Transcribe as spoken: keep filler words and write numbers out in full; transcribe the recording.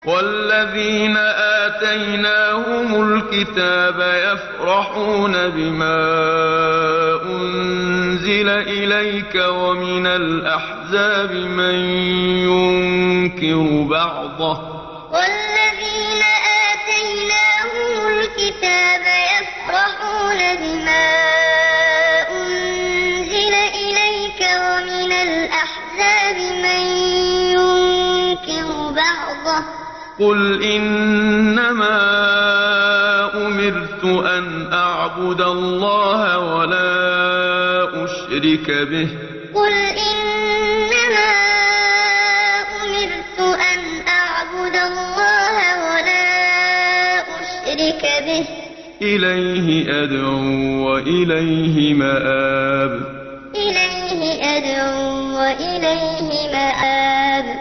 وَالَّذِينَ آتَيْنَاهُمُ الْكِتَابَ يَفْرَحُونَ بِمَا أُنزِلَ إِلَيْكَ وَمِنَ الْأَحْزَابِ مَن يُنكِرُ بَعْضَهُ ۚ قُلْ إِنَّمَا أُمِرْتُ أَنْ أَعْبُدَ اللَّهَ وَلَا أُشْرِكَ بِهِ ۚ إِلَيْهِ أَدْعُو وَإِلَيْهِ مَآبِ